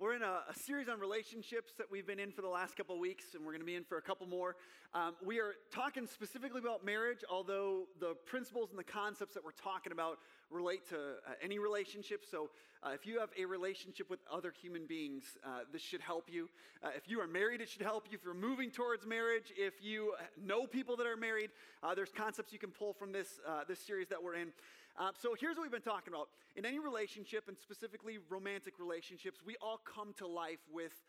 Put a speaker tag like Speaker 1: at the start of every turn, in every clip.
Speaker 1: We're in a series on relationships that we've been in for the last couple of weeks, and we're going to be in for a couple more. We are talking specifically about marriage, although the principles and the concepts that we're talking about relate to any relationship. So if you have a relationship with other human beings, this should help you. If you are married, it should help you. If you're moving towards marriage, if you know people that are married, there's concepts you can pull from this series that we're in. So here's what we've been talking about. In any relationship, and specifically romantic relationships, we all come to life with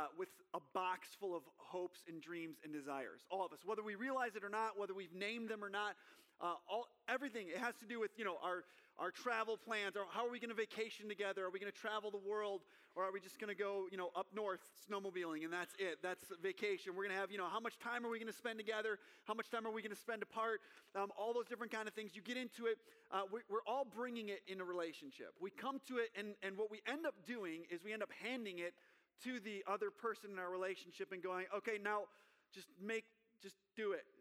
Speaker 1: a box full of hopes and dreams and desires. All of us, whether we realize it or not, whether we've named them or not, everything. It has to do with our travel plans, or how are we going to vacation together? Are we going to travel the world, or are we just going to go up north snowmobiling and that's it? That's vacation. We're going to have how much time are we going to spend together? How much time are we going to spend apart? All those different kind of things. You get into it. We're all bringing it in a relationship. We come to it, and what we end up doing is we end up handing it to the other person in our relationship and going, okay, now just do it.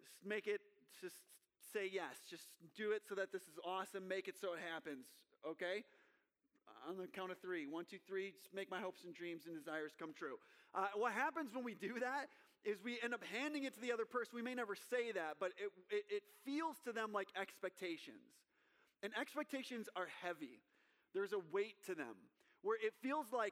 Speaker 1: Just say yes. Just do it so that this is awesome. Make it so it happens, okay? On the count of 3. 1, 2, 3, just make my hopes and dreams and desires come true. What happens when we do that is we end up handing it to the other person. We may never say that, but it feels to them like expectations. And expectations are heavy. There's a weight to them, where it feels like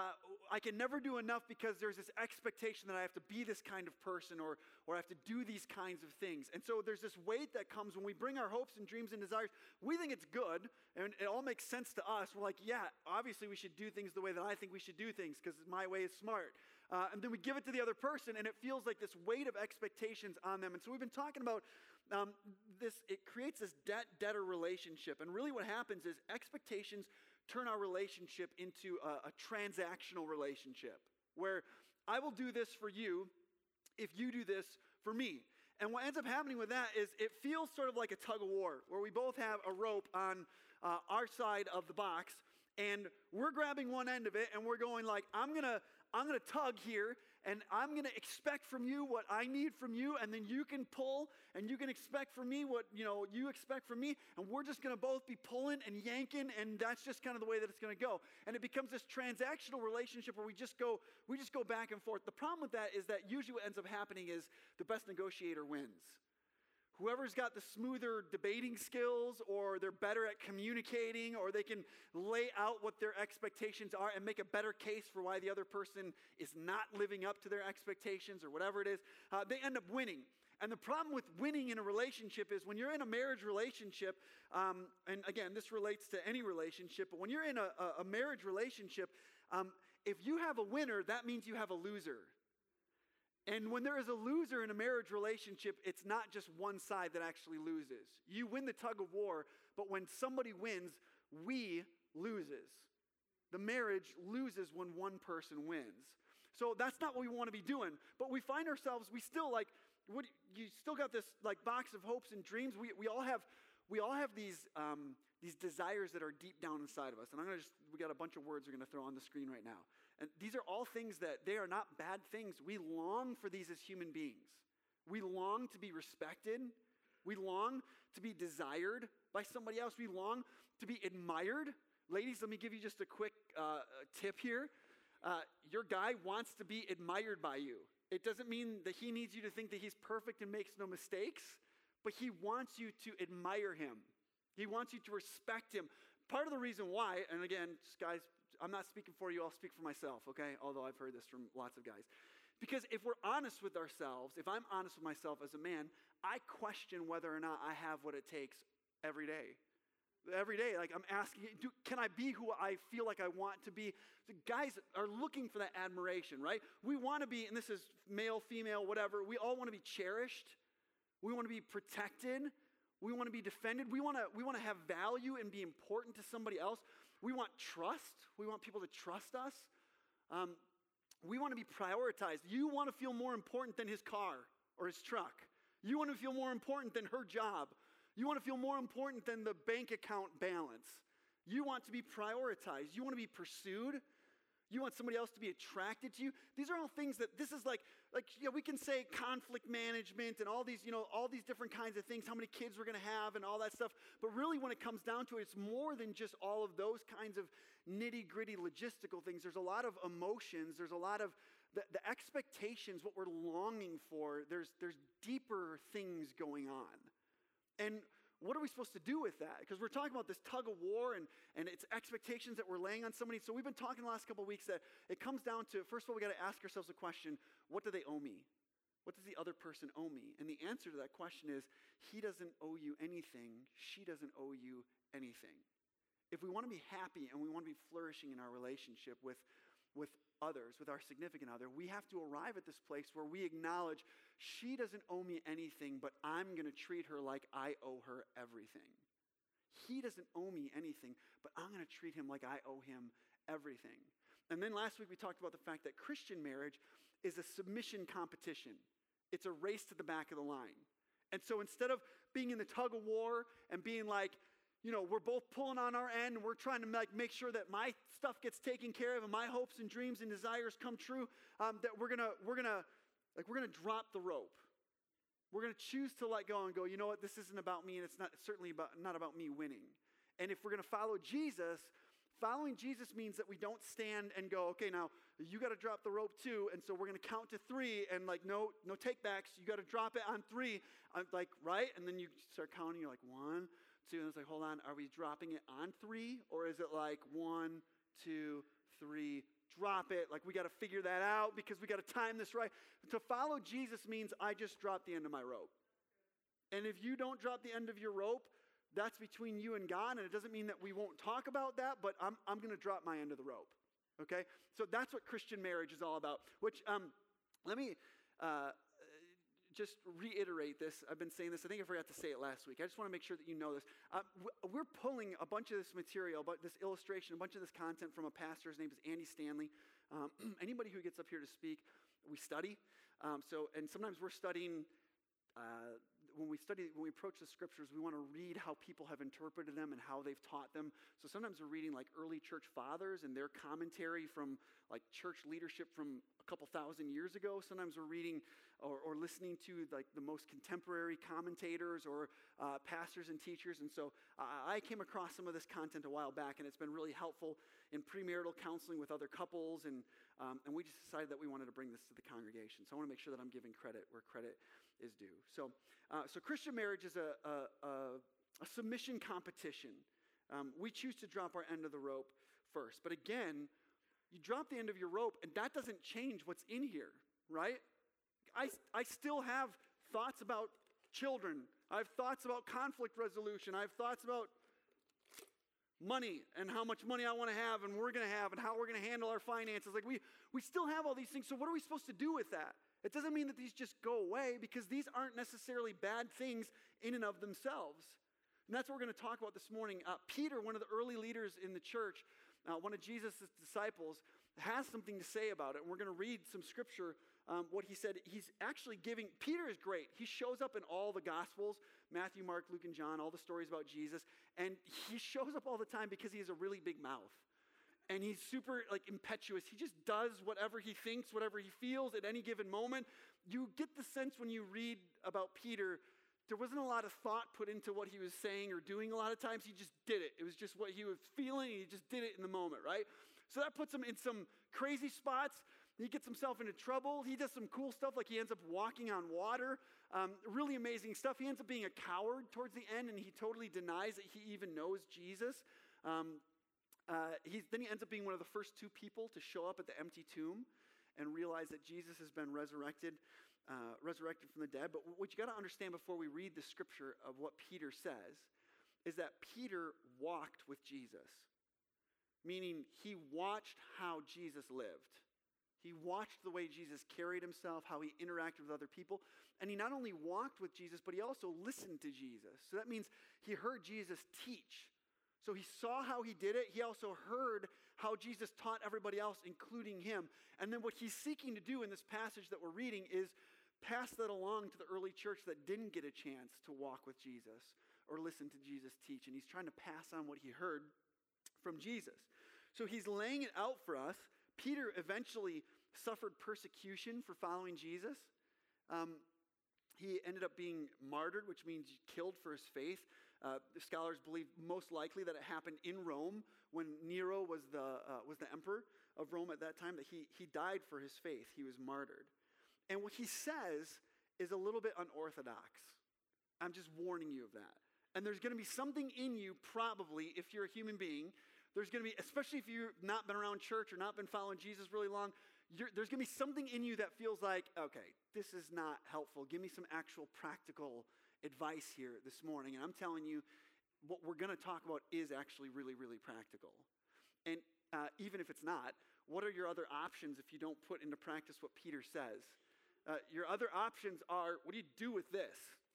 Speaker 1: I can never do enough because there's this expectation that I have to be this kind of person or I have to do these kinds of things. And so there's this weight that comes when we bring our hopes and dreams and desires. We think it's good, and it all makes sense to us. We're like, yeah, obviously we should do things the way that I think we should do things because my way is smart. And then we give it to the other person, and it feels like this weight of expectations on them. And so we've been talking about this. It creates this debt-debtor relationship. And really what happens is expectations turn our relationship into a transactional relationship where I will do this for you if you do this for me. And what ends up happening with that is it feels sort of like a tug of war where we both have a rope on our side of the box, and we're grabbing one end of it and we're going like, I'm gonna tug here, and I'm gonna expect from you what I need from you, and then you can pull and you can expect from me what you expect from me, and we're just gonna both be pulling and yanking, and that's just kind of the way that it's gonna go. And it becomes this transactional relationship where we just go back and forth. The problem with that is that usually what ends up happening is the best negotiator wins. Whoever's got the smoother debating skills, or they're better at communicating, or they can lay out what their expectations are and make a better case for why the other person is not living up to their expectations or whatever it is, they end up winning. And the problem with winning in a relationship is when you're in a marriage relationship, and again, this relates to any relationship, but when you're in a marriage relationship, if you have a winner, that means you have a loser. And when there is a loser in a marriage relationship, it's not just one side that actually loses. You win the tug of war, but when somebody wins, we loses. The marriage loses when one person wins. So that's not what we want to be doing. But we find ourselves, we still you still got this box of hopes and dreams. We all have these desires that are deep down inside of us. And we got a bunch of words we're going to throw on the screen right now. And these are all things that they are not bad things. We long for these as human beings. We long to be respected. We long to be desired by somebody else. We long to be admired. Ladies, let me give you just a quick tip here. Your guy wants to be admired by you. It doesn't mean that he needs you to think that he's perfect and makes no mistakes, but he wants you to admire him. He wants you to respect him. Part of the reason why, and again, just guys, I'm not speaking for you, I'll speak for myself, okay? Although I've heard this from lots of guys. Because if we're honest with ourselves, if I'm honest with myself as a man, I question whether or not I have what it takes every day. Every day, I'm asking, can I be who I feel like I want to be? The guys are looking for that admiration, right? We want to be, and this is male, female, whatever, we all want to be cherished. We want to be protected. We want to be defended. We want to have value and be important to somebody else. We want trust. We want people to trust us. We want to be prioritized. You want to feel more important than his car or his truck. You want to feel more important than her job. You want to feel more important than the bank account balance. You want to be prioritized. You want to be pursued. You want somebody else to be attracted to you. These are all things that this is like we can say conflict management and all these different kinds of things, how many kids we're going to have and all that stuff. But really when it comes down to it, it's more than just all of those kinds of nitty-gritty logistical things. There's a lot of emotions. There's a lot of the expectations, what we're longing for. There's deeper things going on. And what are we supposed to do with that? Because we're talking about this tug of war and it's expectations that we're laying on somebody. So we've been talking the last couple of weeks that it comes down to, first of all, we got to ask ourselves the question, what do they owe me? What does the other person owe me? And the answer to that question is, he doesn't owe you anything. She doesn't owe you anything. If we want to be happy and we want to be flourishing in our relationship with others, with our significant other, we have to arrive at this place where we acknowledge she doesn't owe me anything, but I'm going to treat her like I owe her everything. He doesn't owe me anything, but I'm going to treat him like I owe him everything. And then last week we talked about the fact that Christian marriage is a submission competition. It's a race to the back of the line. And so instead of being in the tug of war and being like, we're both pulling on our end and we're trying to make sure that my stuff gets taken care of and my hopes and dreams and desires come true, that we're gonna drop the rope. We're gonna choose to let go and go, you know what, this isn't about me and it's certainly not about me winning. And if we're gonna follow Jesus, following Jesus means that we don't stand and go, okay, now you got to drop the rope too, and so we're going to count to 3, and no takebacks. You got to drop it on 3, right? And then you start counting. You're like 1, 2, and it's like, hold on, are we dropping it on 3, or is it like 1, 2, 3? Drop it. Like we got to figure that out because we got to time this right. To follow Jesus means I just dropped the end of my rope, and if you don't drop the end of your rope, that's between you and God, and it doesn't mean that we won't talk about that, but I'm going to drop my end of the rope, okay? So that's what Christian marriage is all about, which let me just reiterate this. I've been saying this. I think I forgot to say it last week. I just want to make sure that you know this. We're pulling a bunch of this material, this illustration, a bunch of this content from a pastor. His name is Andy Stanley. Anybody who gets up here to speak, we study. And sometimes we're studying... When we approach the scriptures, we want to read how people have interpreted them and how they've taught them. So sometimes we're reading like early church fathers and their commentary from like church leadership from a couple thousand years ago. Sometimes we're reading or listening to like the most contemporary commentators or pastors and teachers. And so I came across some of this content a while back, and it's been really helpful in premarital counseling with other couples. And we just decided that we wanted to bring this to the congregation. So I want to make sure that I'm giving credit where credit is due. So Christian marriage is a submission competition. We choose to drop our end of the rope first. But again, you drop the end of your rope, and that doesn't change what's in here, right? I still have thoughts about children. I have thoughts about conflict resolution. I have thoughts about money and how much money I want to have and we're going to have and how we're going to handle our finances. Like we still have all these things. So what are we supposed to do with that? It doesn't mean that these just go away, because these aren't necessarily bad things in and of themselves. And that's what we're going to talk about this morning. Peter, one of the early leaders in the church, one of Jesus' disciples, has something to say about it. And we're going to read some scripture, what he said. He's actually giving, Peter is great. He shows up in all the Gospels, Matthew, Mark, Luke, and John, all the stories about Jesus. And he shows up all the time because he has a really big mouth. And he's super impetuous. He just does whatever he thinks, whatever he feels at any given moment. You get the sense when you read about Peter, there wasn't a lot of thought put into what he was saying or doing a lot of times. He just did it. It was just what he was feeling. He just did it in the moment, right? So that puts him in some crazy spots. He gets himself into trouble. He does some cool stuff, like he ends up walking on water. Really amazing stuff. He ends up being a coward towards the end, and he totally denies that he even knows Jesus. Then he ends up being one of the first 2 people to show up at the empty tomb and realize that Jesus has been resurrected from the dead. But what you got to understand before we read the scripture of what Peter says is that Peter walked with Jesus, meaning he watched how Jesus lived. He watched the way Jesus carried himself, how he interacted with other people. And he not only walked with Jesus, but he also listened to Jesus. So that means he heard Jesus teach. So he saw how he did it. He also heard how Jesus taught everybody else, including him. And then what he's seeking to do in this passage that we're reading is pass that along to the early church that didn't get a chance to walk with Jesus or listen to Jesus teach. And he's trying to pass on what he heard from Jesus. So he's laying it out for us. Peter eventually suffered persecution for following Jesus. He ended up being martyred, which means killed for his faith. The scholars believe most likely that it happened in Rome when Nero was the emperor of Rome at that time, that he died for his faith. He was martyred. And what he says is a little bit unorthodox. I'm just warning you of that. And there's going to be something in you, probably, if you're a human being, there's going to be, especially if you've not been around church or not been following Jesus really long, there's going to be something in you that feels like, okay, this is not helpful. Give me some actual practical advice here this morning. And I'm telling you, what we're going to talk about is actually really, really practical. And even if it's not, what are your other options if you don't put into practice what Peter says? Your other options are, what do you do with this?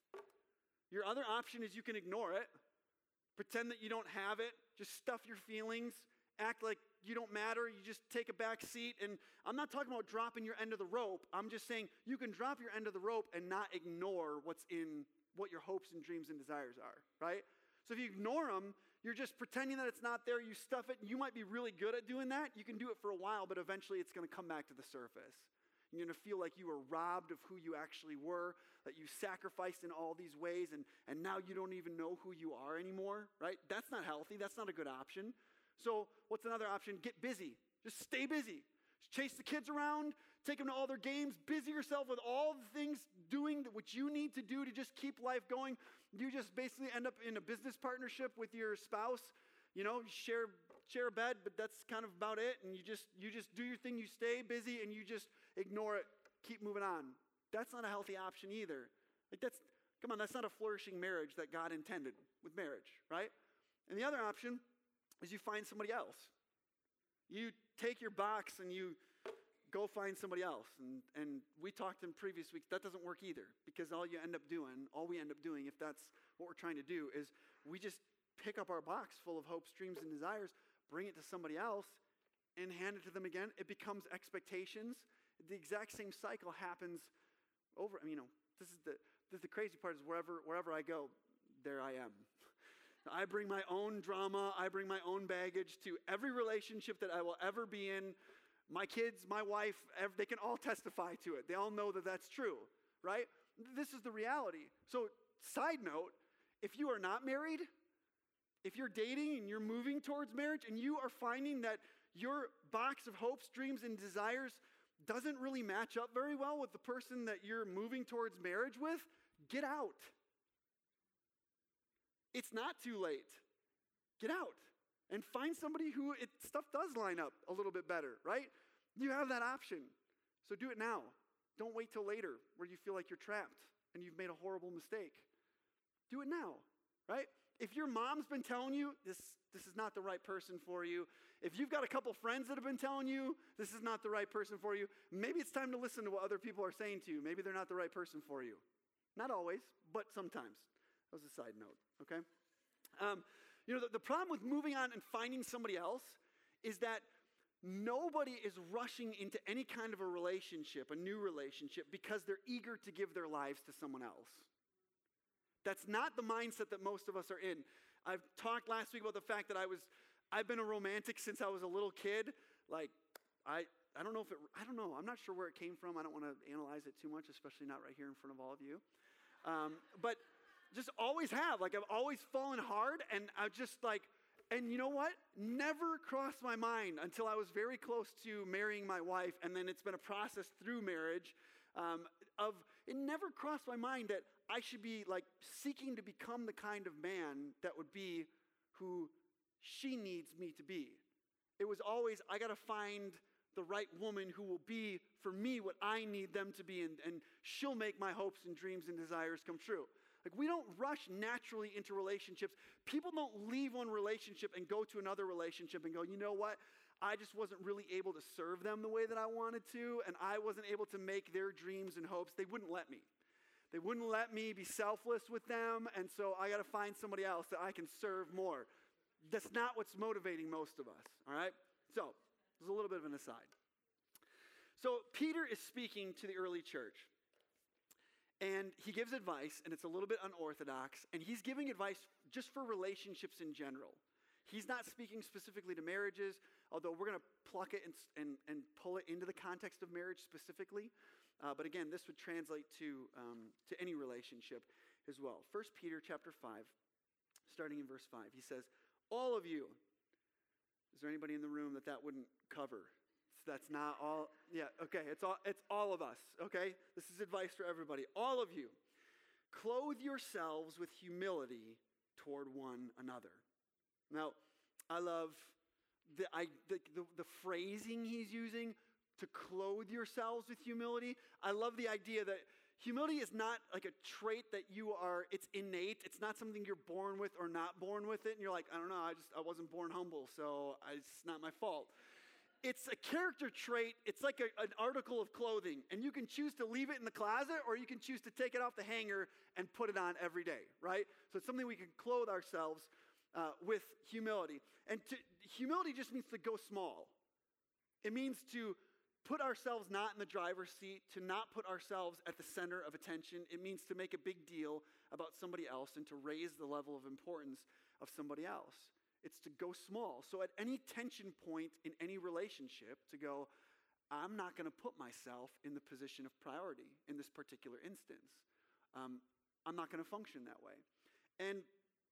Speaker 1: Your other option is you can ignore it, pretend that you don't have it, just stuff your feelings, act like you don't matter, you just take a back seat. And I'm not talking about dropping your end of the rope. I'm just saying you can drop your end of the rope and not ignore what your hopes and dreams and desires are, right? So if you ignore them, you're just pretending that it's not there, you stuff it. You might be really good at doing that. You can do it for a while, but eventually it's going to come back to the surface. You're going to feel like you were robbed of who you actually were, that you sacrificed in all these ways, and now you don't even know who you are anymore, right? That's not healthy. That's not a good option. So what's another option? Get busy. Just stay busy. Just chase the kids around, take them to all their games, busy yourself with all the things doing what you need to do to just keep life going. You just basically end up in a business partnership with your spouse. You know, share a bed, but that's kind of about it. And you just do your thing. You stay busy and you just ignore it. Keep moving on. That's not a healthy option either. That's not a flourishing marriage that God intended with marriage, right? And the other option is you find somebody else. You take your box and you go find somebody else. And we talked in previous weeks, that doesn't work either, because all we end up doing, if that's what we're trying to do, is we just pick up our box full of hopes, dreams, and desires, bring it to somebody else, and hand it to them again. It becomes expectations. The exact same cycle happens over. This is the crazy part, is wherever I go, there I am. I bring my own drama. I bring my own baggage to every relationship that I will ever be in. My kids, my wife, they can all testify to it. They all know that that's true, right? This is the reality. So, side note, if you are not married, if you're dating and you're moving towards marriage and you are finding that your box of hopes, dreams, and desires doesn't really match up very well with the person that you're moving towards marriage with, get out. It's not too late. Get out and find somebody who stuff does line up a little bit better, right? You have that option. So do it now. Don't wait till later where you feel like you're trapped and you've made a horrible mistake. Do it now, right? If your mom's been telling you this is not the right person for you, if you've got a couple friends that have been telling you this is not the right person for you, maybe it's time to listen to what other people are saying to you. Maybe they're not the right person for you. Not always, but sometimes. That was a side note, okay? The problem with moving on and finding somebody else is that nobody is rushing into any kind of a relationship, a new relationship, because they're eager to give their lives to someone else. That's not the mindset that most of us are in. I've talked last week about the fact that I've been a romantic since I was a little kid. Like, I don't know. I'm not sure where it came from. I don't want to analyze it too much, especially not right here in front of all of you. But just always have. Like, I've always fallen hard, and I just and you know what? Never crossed my mind until I was very close to marrying my wife, and then it's been a process through marriage it never crossed my mind that I should be seeking to become the kind of man that would be who she needs me to be. It was always, I got to find the right woman who will be for me what I need them to be, and she'll make my hopes and dreams and desires come true. We don't rush naturally into relationships. People don't leave one relationship and go to another relationship and go, you know what? I just wasn't really able to serve them the way that I wanted to, and I wasn't able to make their dreams and hopes. They wouldn't let me. They wouldn't let me be selfless with them, and so I got to find somebody else that I can serve more. That's not what's motivating most of us, all right? So, there's a little bit of an aside. So, Peter is speaking to the early church, and he gives advice, and it's a little bit unorthodox, and he's giving advice just for relationships in general. He's not speaking specifically to marriages. although we're going to pluck it and pull it into the context of marriage specifically. But again, this would translate to any relationship as well. 1 Peter chapter 5, starting in verse 5, he says, all of you. Is there anybody in the room that wouldn't cover? That's not all. Yeah, okay, it's all of us, okay? This is advice for everybody. All of you, clothe yourselves with humility toward one another. Now, I love the phrasing he's using, to clothe yourselves with humility. I love the idea that humility is not like a trait that it's innate. It's not something you're born with or not born with it. And you're like, I don't know, I wasn't born humble, so it's not my fault. It's a character trait. It's like an article of clothing. And you can choose to leave it in the closet, or you can choose to take it off the hanger and put it on every day, right? So it's something we can clothe ourselves with humility. And humility just means to go small. It means to put ourselves not in the driver's seat, to not put ourselves at the center of attention. It means to make a big deal about somebody else and to raise the level of importance of somebody else. It's to go small. So at any tension point in any relationship, to go, I'm not going to put myself in the position of priority in this particular instance. I'm not going to function that way. And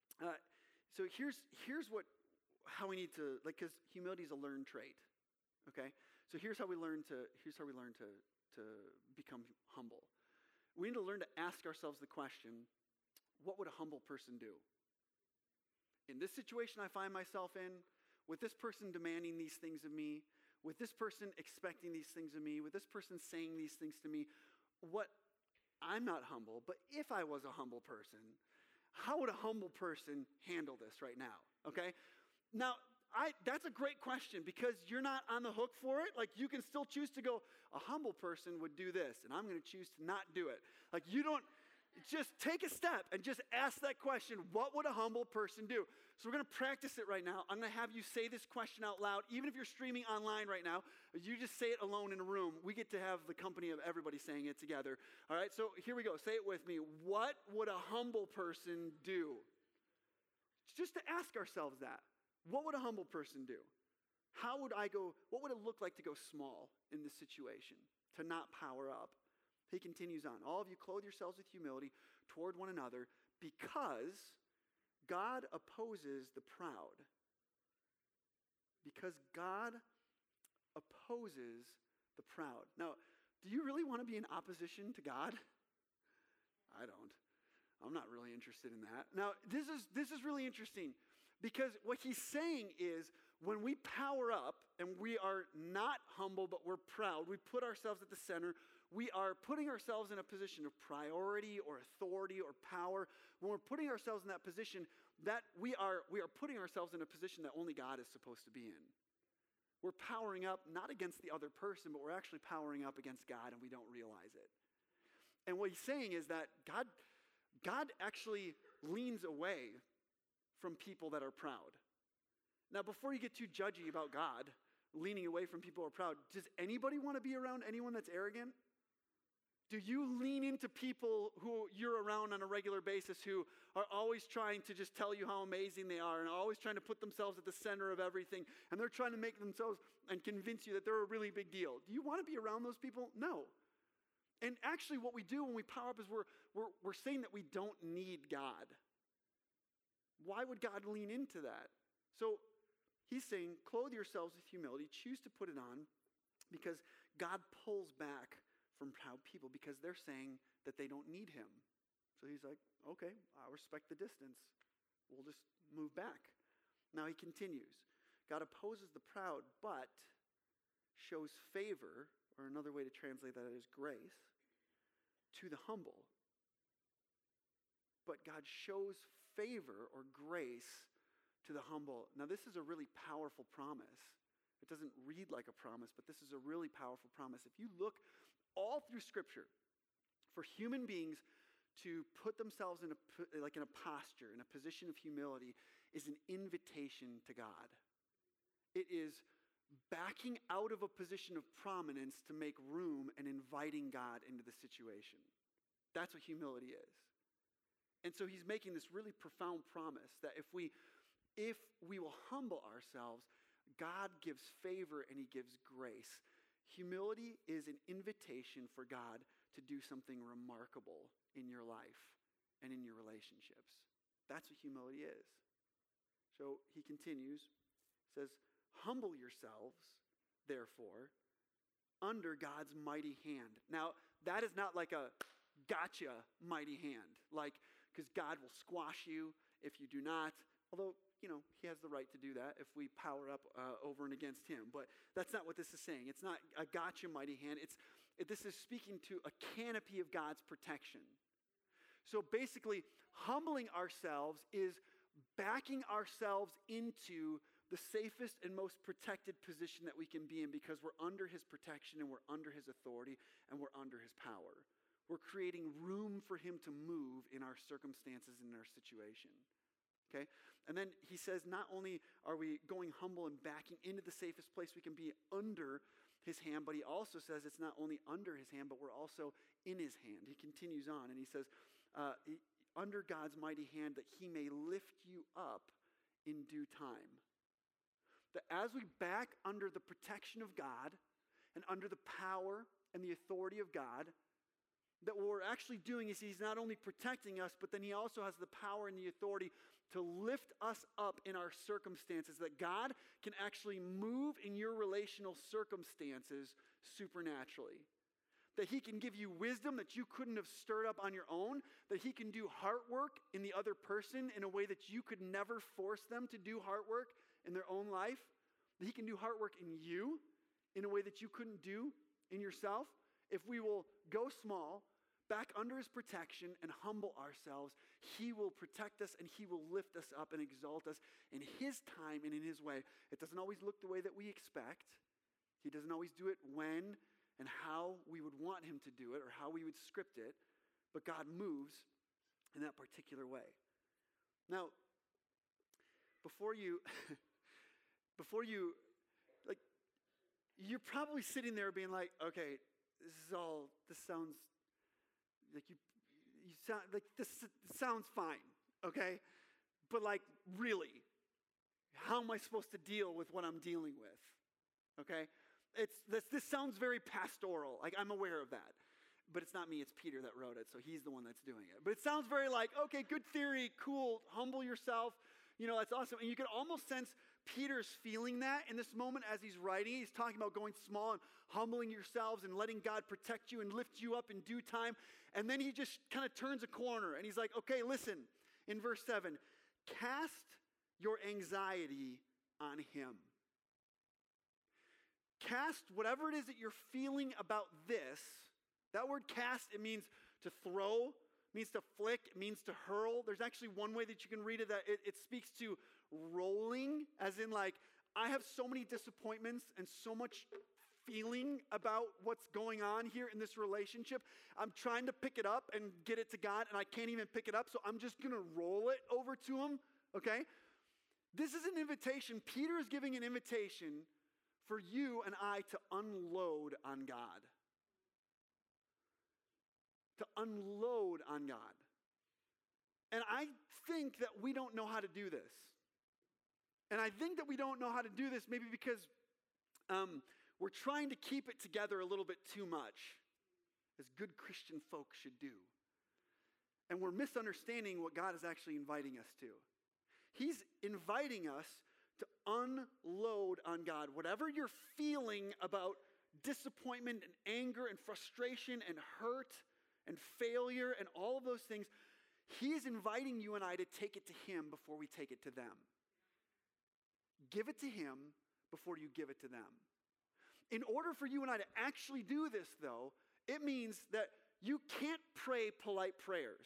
Speaker 1: so here's how we need to, because humility is a learned trait. Okay, so here's how we learn to become humble. We need to learn to ask ourselves the question, what would a humble person do? In this situation I find myself in, with this person demanding these things of me, with this person expecting these things of me, with this person saying these things to me, I'm not humble, but if I was a humble person, how would a humble person handle this right now? Okay, now, that's a great question, because you're not on the hook for it. Like, you can still choose to go, a humble person would do this, and I'm going to choose to not do it. Like, you don't, just take a step and just ask that question, what would a humble person do? So we're going to practice it right now. I'm going to have you say this question out loud. Even if you're streaming online right now, you just say it alone in a room. We get to have the company of everybody saying it together. All right, so here we go. Say it with me. What would a humble person do? Just to ask ourselves that. What would a humble person do? What would it look like to go small in this situation? To not power up? He continues on. All of you clothe yourselves with humility toward one another, because God opposes the proud. Because God opposes the proud. Now, do you really want to be in opposition to God? I don't. I'm not really interested in that. Now, this is really interesting. Because what he's saying is, when we power up and we are not humble but we're proud, we put ourselves at the center, we are putting ourselves in a position of priority or authority or power. When we're putting ourselves in that position, that we are putting ourselves in a position that only God is supposed to be in. We're powering up not against the other person, but we're actually powering up against God, and we don't realize it. And what he's saying is that God actually leans away from people that are proud. Now, before you get too judgy about God leaning away from people who are proud, does anybody want to be around anyone that's arrogant? Do you lean into people who you're around on a regular basis who are always trying to just tell you how amazing they are and always trying to put themselves at the center of everything, and they're trying to make themselves and convince you that they're a really big deal? Do you want to be around those people? No. And actually what we do when we power up is we're saying that we don't need God. Why would God lean into that? So he's saying, clothe yourselves with humility, choose to put it on, because God pulls back from proud people because they're saying that they don't need him. So he's like, okay, I respect the distance. We'll just move back. Now he continues. God opposes the proud, but shows favor, or another way to translate that is grace, to the humble. But God shows favor or grace to the humble. Now, this is a really powerful promise. It doesn't read like a promise, but this is a really powerful promise. If you look all through Scripture, for human beings to put themselves in a posture, in a position of humility, is an invitation to God. It is backing out of a position of prominence to make room and inviting God into the situation. That's what humility is. And so he's making this really profound promise that if we will humble ourselves, God gives favor and he gives grace. Humility is an invitation for God to do something remarkable in your life and in your relationships. That's what humility is. So he continues, says, humble yourselves, therefore, under God's mighty hand. Now, that is not like a gotcha mighty hand, like, because God will squash you if you do not, although, he has the right to do that if we power up over and against him. But that's not what this is saying. It's not a gotcha mighty hand. This is speaking to a canopy of God's protection. So basically, humbling ourselves is backing ourselves into the safest and most protected position that we can be in because we're under his protection and we're under his authority and we're under his power. We're creating room for him to move in our circumstances and in our situation. Okay? And then he says not only are we going humble and backing into the safest place we can be under his hand, but he also says it's not only under his hand, but we're also in his hand. He continues on and he says, under God's mighty hand that he may lift you up in due time. That as we back under the protection of God and under the power and the authority of God, that what we're actually doing is he's not only protecting us, but then he also has the power and the authority to lift us up in our circumstances, that God can actually move in your relational circumstances supernaturally. That he can give you wisdom that you couldn't have stirred up on your own, that he can do heart work in the other person in a way that you could never force them to do heart work in their own life, that he can do heart work in you in a way that you couldn't do in yourself. If we will go small, back under his protection and humble ourselves, he will protect us and he will lift us up and exalt us in his time and in his way. It doesn't always look the way that we expect. He doesn't always do it when and how we would want him to do it or how we would script it, but God moves in that particular way. Now, before you, like, you're probably sitting there being like, okay, this sounds like you sound like this sounds fine, okay? But like, really, how am I supposed to deal with what I'm dealing with? Okay? This sounds very pastoral. Like, I'm aware of that. But it's not me, it's Peter that wrote it, so he's the one that's doing it. But it sounds very like, okay, good theory, cool, humble yourself. That's awesome. And you can almost sense Peter's feeling that in this moment as he's writing. He's talking about going small and humbling yourselves and letting God protect you and lift you up in due time. And then he just kind of turns a corner and he's like, okay, listen, in verse 7, cast your anxiety on him. Cast whatever it is that you're feeling about this. That word cast, it means to throw, it means to flick, it means to hurl. There's actually one way that you can read it that it speaks to rolling, as in like, I have so many disappointments and so much feeling about what's going on here in this relationship. I'm trying to pick it up and get it to God, and I can't even pick it up, so I'm just going to roll it over to him, okay? This is an invitation. Peter is giving an invitation for you and I to unload on God. To unload on God. And I think that we don't know how to do this. And I think that we don't know how to do this maybe because we're trying to keep it together a little bit too much, as good Christian folk should do. And we're misunderstanding what God is actually inviting us to. He's inviting us to unload on God. Whatever you're feeling about disappointment and anger and frustration and hurt and failure and all of those things, he is inviting you and I to take it to him before we take it to them. Give it to him before you give it to them. In order for you and I to actually do this, though, it means that you can't pray polite prayers.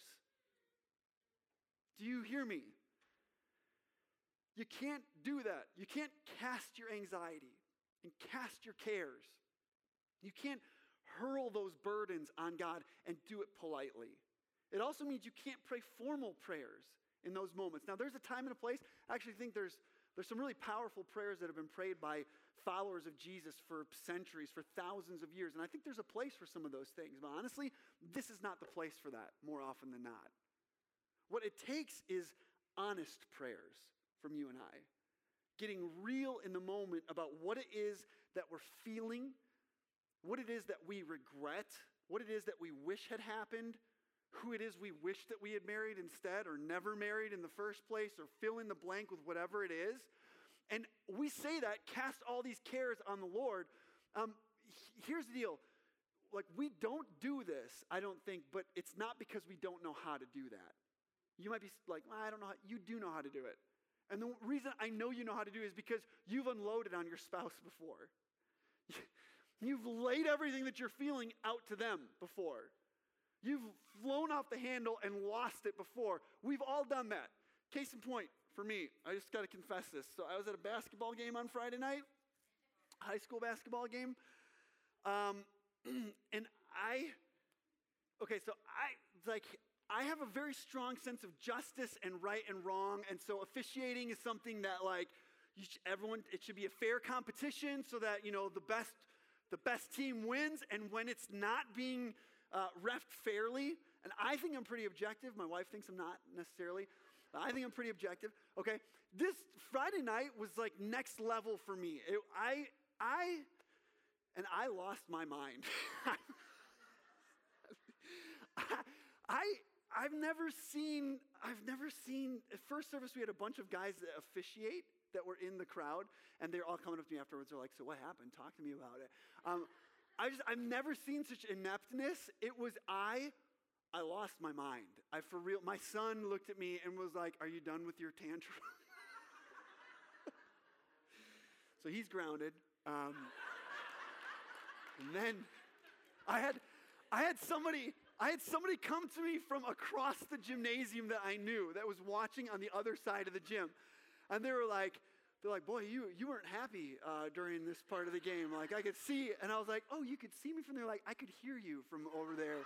Speaker 1: Do you hear me? You can't do that. You can't cast your anxiety and cast your cares. You can't hurl those burdens on God and do it politely. It also means you can't pray formal prayers in those moments. Now, there's a time and a place. I actually think there's some really powerful prayers that have been prayed by followers of Jesus for centuries, for thousands of years. And I think there's a place for some of those things. But honestly, this is not the place for that more often than not. What it takes is honest prayers from you and I. getting real in the moment about what it is that we're feeling, what it is that we regret, what it is that we wish had happened, who it is we wish that we had married instead or never married in the first place, or fill in the blank with whatever it is. And we say that, cast all these cares on the Lord. Here's the deal. Like, we don't do this, I don't think, but it's not because we don't know how to do that. You might be like, well, I don't know how. You do know how to do it. And the reason I know you know how to do it is because you've unloaded on your spouse before. You've laid everything that you're feeling out to them before. You've flown off the handle and lost it before. We've all done that. Case in point, for me, I just got to confess this. So I was at a basketball game on Friday night, high school basketball game. And I have a very strong sense of justice and right and wrong. And so officiating is something that it should be a fair competition so that, the best team wins. And when it's not being reffed fairly, and I think I'm pretty objective. My wife thinks I'm not necessarily. I think I'm pretty objective. Okay, this Friday night was like next level for me. I lost my mind. I've never seen, at first service we had a bunch of guys that officiate that were in the crowd, and they're all coming up to me afterwards. They're like, so what happened? Talk to me about it. I've never seen such ineptness. I lost my mind. For real, my son looked at me and was like, are you done with your tantrum? So he's grounded. And then I had somebody come to me from across the gymnasium that I knew that was watching on the other side of the gym. And they're like, boy, you weren't happy during this part of the game. Like, I could see, and I was like, oh, you could see me from there? Like, I could hear you from over there.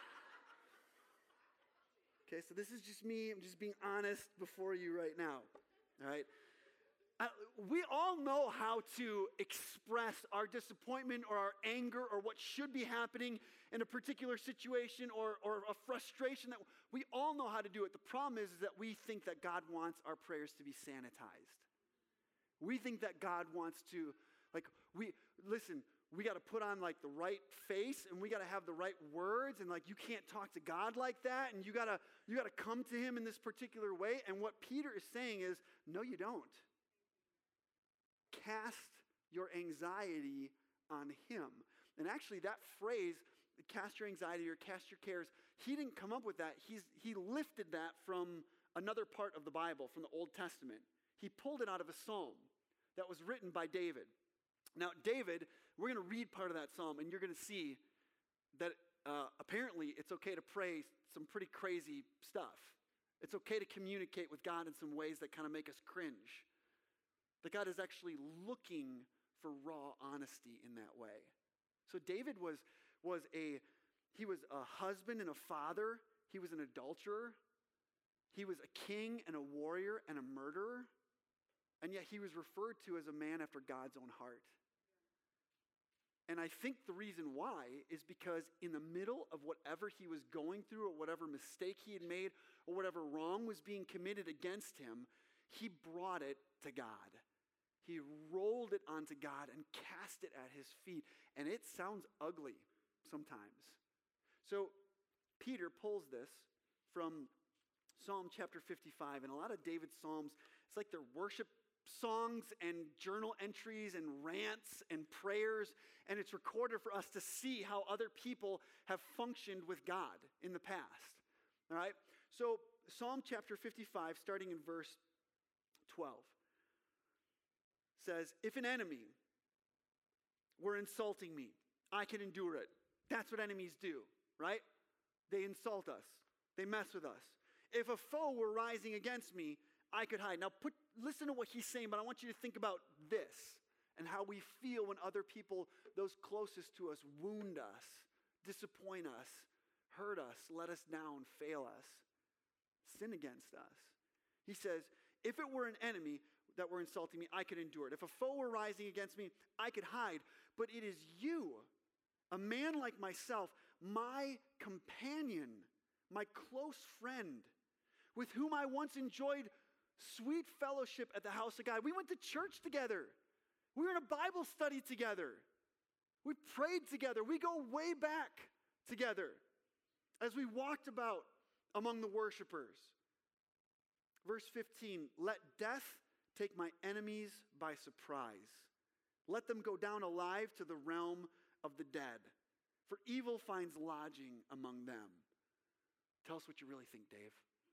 Speaker 1: Okay, so this is just me. I'm just being honest before you right now, all right? We all know how to express our disappointment or our anger or what should be happening in a particular situation or a frustration. That we all know how to do it. The problem is that we think that God wants our prayers to be sanitized. We think that God wants to, we got to put on the right face, and we got to have the right words, and you can't talk to God like that, and you got to come to him in this particular way. And what Peter is saying is, no, you don't. Cast your anxiety on him. And actually that phrase, cast your anxiety or cast your cares, he didn't come up with that. He lifted that from another part of the Bible, from the Old Testament. He pulled it out of a psalm that was written by David. Now, David, we're going to read part of that psalm, and you're going to see that apparently it's okay to pray some pretty crazy stuff. It's okay to communicate with God in some ways that kind of make us cringe. That God is actually looking for raw honesty in that way. So David was a husband and a father. He was an adulterer. He was a king and a warrior and a murderer. And yet he was referred to as a man after God's own heart. And I think the reason why is because in the middle of whatever he was going through, or whatever mistake he had made, or whatever wrong was being committed against him, he brought it to God. He rolled it onto God and cast it at his feet. And it sounds ugly sometimes. So Peter pulls this from Psalm chapter 55. And a lot of David's psalms, it's like they're worship songs and journal entries and rants and prayers. And it's recorded for us to see how other people have functioned with God in the past. All right? So Psalm chapter 55, starting in verse 12. Says, if an enemy were insulting me, I can endure it. That's what enemies do, right? They insult us. They mess with us. If a foe were rising against me, I could hide. Now listen to what he's saying, but I want you to think about this and how we feel when other people, those closest to us, wound us, disappoint us, hurt us, let us down, fail us, sin against us. He says, if it were an enemy that were insulting me, I could endure it. If a foe were rising against me, I could hide. But it is you, a man like myself, my companion, my close friend, with whom I once enjoyed sweet fellowship at the house of God. We went to church together. We were in a Bible study together. We prayed together. We go way back together as we walked about among the worshipers. Verse 15, let death take my enemies by surprise. Let them go down alive to the realm of the dead, for evil finds lodging among them. Tell us what you really think, Dave.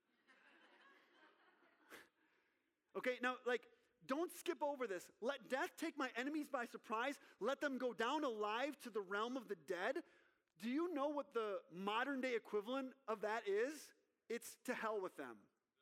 Speaker 1: Okay, now, don't skip over this. Let death take my enemies by surprise. Let them go down alive to the realm of the dead. Do you know what the modern day equivalent of that is? It's to hell with them.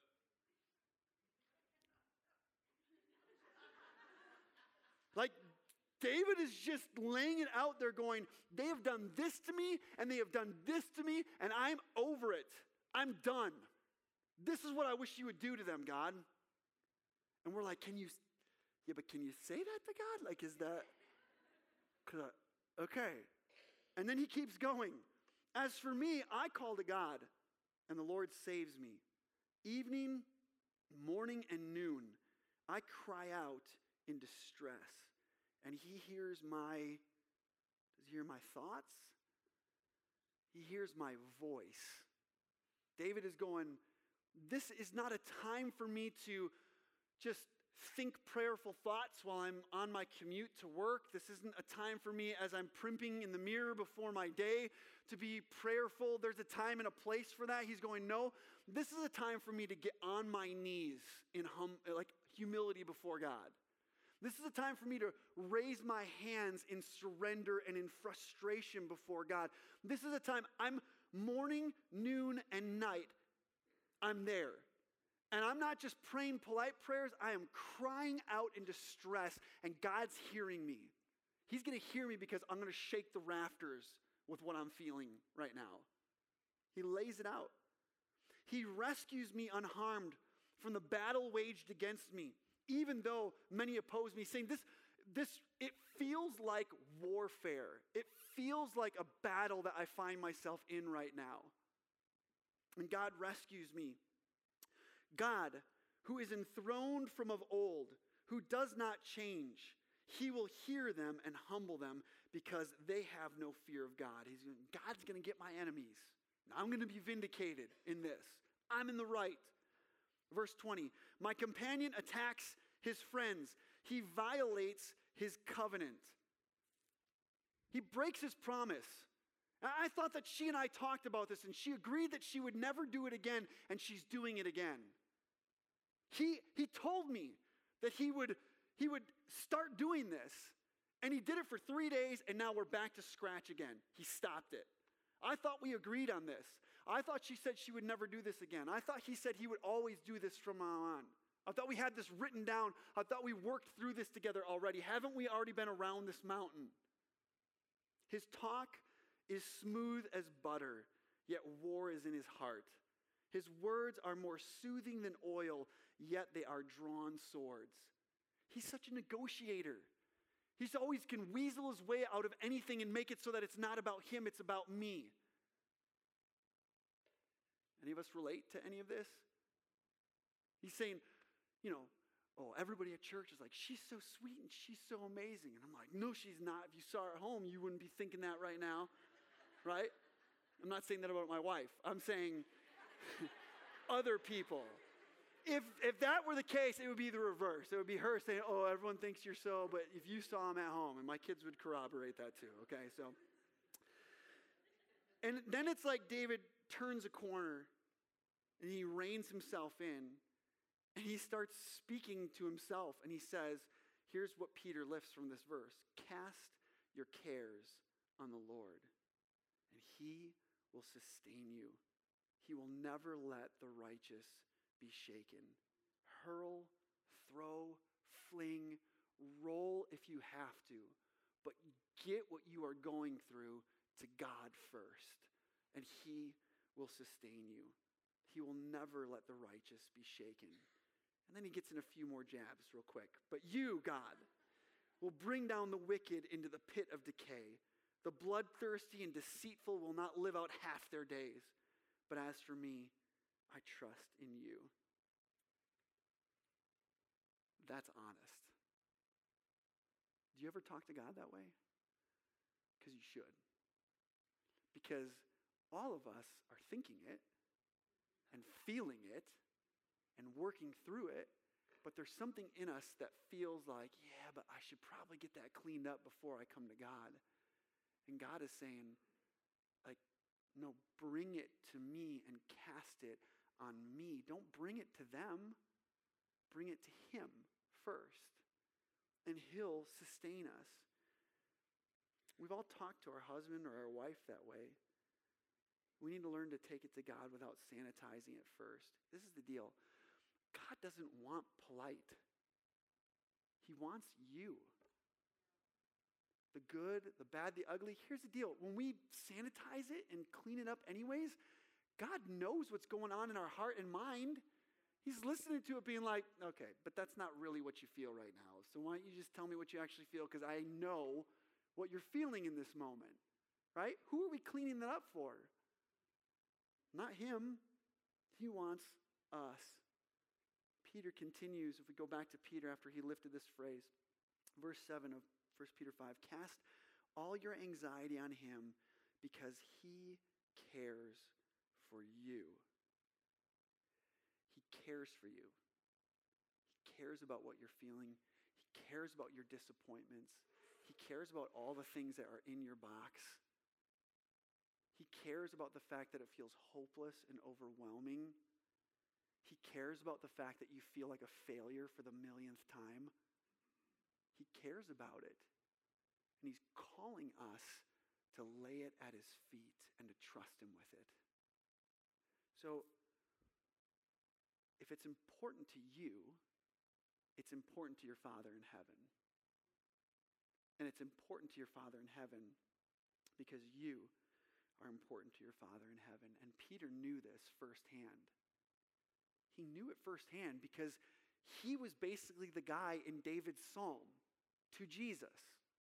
Speaker 1: David is just laying it out there going, they have done this to me, and they have done this to me, and I'm over it. I'm done. This is what I wish you would do to them, God. And we're like, can you say that to God? Is that, okay. And then he keeps going. As for me, I call to God, and the Lord saves me. Evening, morning, and noon, I cry out in distress. And he hears my thoughts? He hears my voice. David is going, this is not a time for me to just think prayerful thoughts while I'm on my commute to work. This isn't a time for me as I'm primping in the mirror before my day to be prayerful. There's a time and a place for that. He's going, no, this is a time for me to get on my knees in humility before God. This is a time for me to raise my hands in surrender and in frustration before God. This is a time, I'm morning, noon, and night, I'm there. And I'm not just praying polite prayers, I am crying out in distress, and God's hearing me. He's going to hear me because I'm going to shake the rafters with what I'm feeling right now. He lays it out. He rescues me unharmed from the battle waged against me, even though many oppose me, saying it feels like warfare. It feels like a battle that I find myself in right now. And God rescues me. God, who is enthroned from of old, who does not change, he will hear them and humble them because they have no fear of God. God's going to get my enemies. I'm going to be vindicated in this. I'm in the right. Verse 20, my companion attacks his friends. He violates his covenant. He breaks his promise. I thought that she and I talked about this, and she agreed that she would never do it again, and she's doing it again. He told me that he would start doing this, and he did it for 3 days, and now we're back to scratch again. He stopped it. I thought we agreed on this. I thought she said she would never do this again. I thought he said he would always do this from now on. I thought we had this written down. I thought we worked through this together already. Haven't we already been around this mountain? His talk is smooth as butter, yet war is in his heart. His words are more soothing than oil, yet they are drawn swords. He's such a negotiator. He's always can weasel his way out of anything and make it so that it's not about him, it's about me. Any of us relate to any of this? He's saying, everybody at church is like, she's so sweet and she's so amazing. And I'm like, no, she's not. If you saw her at home, you wouldn't be thinking that right now, right? I'm not saying that about my wife. I'm saying other people. If that were the case, it would be the reverse. It would be her saying, oh, everyone thinks you're so, but if you saw him at home, and my kids would corroborate that too, okay? So, and then it's like David turns a corner, and he reins himself in, and he starts speaking to himself, and he says, here's what Peter lifts from this verse: cast your cares on the Lord, and he will sustain you. He will never let the righteous be shaken. Hurl, throw, fling, roll if you have to, but get what you are going through to God first, and he will sustain you. He will never let the righteous be shaken. And then he gets in a few more jabs real quick. But you, God, will bring down the wicked into the pit of decay. The bloodthirsty and deceitful will not live out half their days. But as for me, I trust in you. that's honest. Do you ever talk to God that way? Because you should. Because all of us are thinking it and feeling it and working through it, but there's something in us that feels like, yeah, but I should probably get that cleaned up before I come to God. And God is saying, like, no, bring it to me and cast it on me. Don't bring it to them. Bring it to him first. And he'll sustain us. We've all talked to our husband or our wife that way. We need to learn to take it to God without sanitizing it first. This is the deal. God doesn't want polite. He wants you. The good, the bad, the ugly. Here's the deal. When we sanitize it and clean it up anyways, God knows what's going on in our heart and mind. He's listening to it being like, okay, but that's not really what you feel right now. So why don't you just tell me what you actually feel? Because I know what you're feeling in this moment, right? Who are we cleaning that up for? Not him. He wants us. Peter continues, if we go back to Peter after he lifted this phrase, verse 7 of 1 Peter 5, cast all your anxiety on him because he cares for you. He cares for you. He cares about what you're feeling. He cares about your disappointments. He cares about all the things that are in your box. He cares about the fact that it feels hopeless and overwhelming. He cares about the fact that you feel like a failure for the millionth time. He cares about it. And he's calling us to lay it at his feet and to trust him with it. So, if it's important to you, it's important to your Father in heaven. And it's important to your Father in heaven because you are important to your Father in heaven. And Peter knew this firsthand. He knew it firsthand because he was basically the guy in David's psalm to Jesus.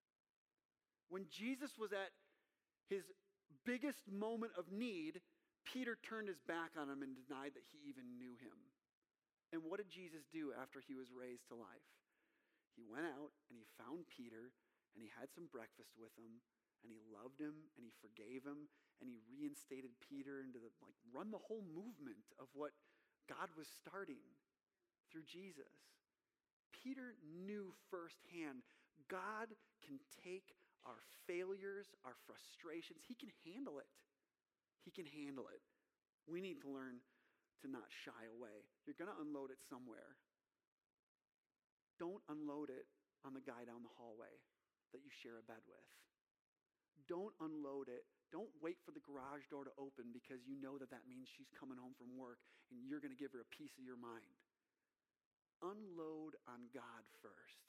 Speaker 1: When Jesus was at his biggest moment of need, Peter turned his back on him and denied that he even knew him. And what did Jesus do after he was raised to life? He went out and he found Peter and he had some breakfast with him and he loved him and he forgave him and he reinstated Peter into run the whole movement of what God was starting through Jesus. Peter knew firsthand God can take our failures, our frustrations. He can handle it. He can handle it. We need to learn to not shy away. You're going to unload it somewhere. Don't unload it on the guy down the hallway that you share a bed with. Don't unload it. Don't wait for the garage door to open because you know that means she's coming home from work and you're going to give her a piece of your mind. Unload on God first.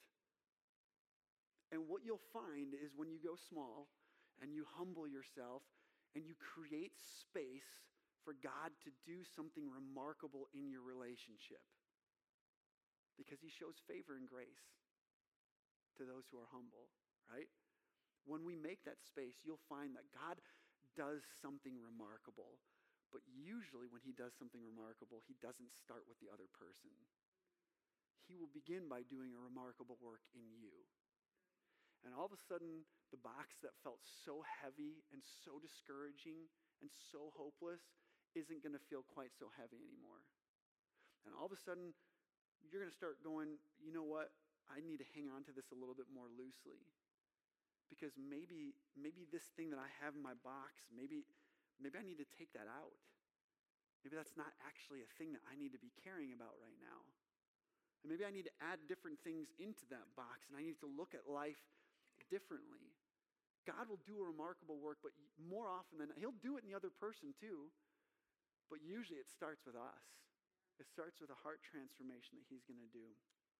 Speaker 1: And what you'll find is when you go small and you humble yourself and you create space for God to do something remarkable in your relationship. Because he shows favor and grace to those who are humble, right? When we make that space, you'll find that God does something remarkable. But usually when he does something remarkable, he doesn't start with the other person. He will begin by doing a remarkable work in you. And all of a sudden, the box that felt so heavy and so discouraging and so hopeless isn't going to feel quite so heavy anymore. And all of a sudden, you're going to start going, you know what? I need to hang on to this a little bit more loosely. Because maybe this thing that I have in my box, maybe I need to take that out. Maybe that's not actually a thing that I need to be caring about right now. And maybe I need to add different things into that box, and I need to look at life differently. God will do a remarkable work, but more often than not, he'll do it in the other person too. But usually it starts with us. It starts with a heart transformation that he's going to do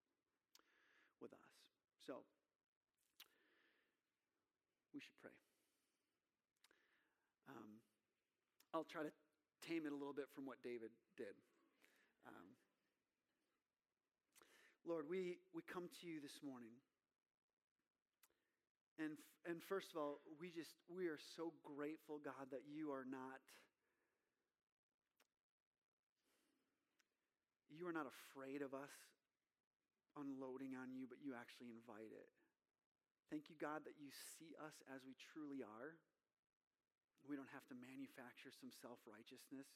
Speaker 1: with us. So, we should pray. I'll try to tame it a little bit from what David did. Lord, we come to you this morning. And first of all, we are so grateful, God, that you are not afraid of us unloading on you, but you actually invite it. Thank you, God, that you see us as we truly are. We don't have to manufacture some self-righteousness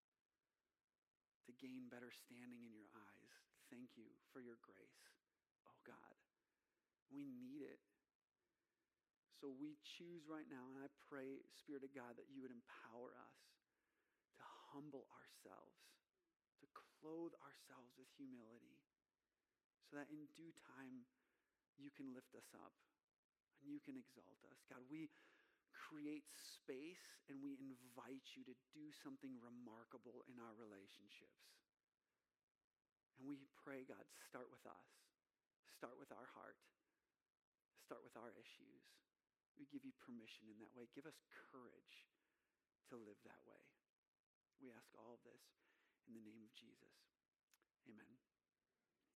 Speaker 1: to gain better standing in your eyes. Thank you for your grace, oh God. We need it. So we choose right now, and I pray, Spirit of God, that you would empower us to humble ourselves, to clothe ourselves with humility, so that in due time you can lift us up and you can exalt us. God, we create space and we invite you to do something remarkable in our relationships. And we pray, God, start with us. Start with our heart. Start with our issues. We give you permission in that way. Give us courage to live that way. We ask all of this in the name of Jesus. Amen.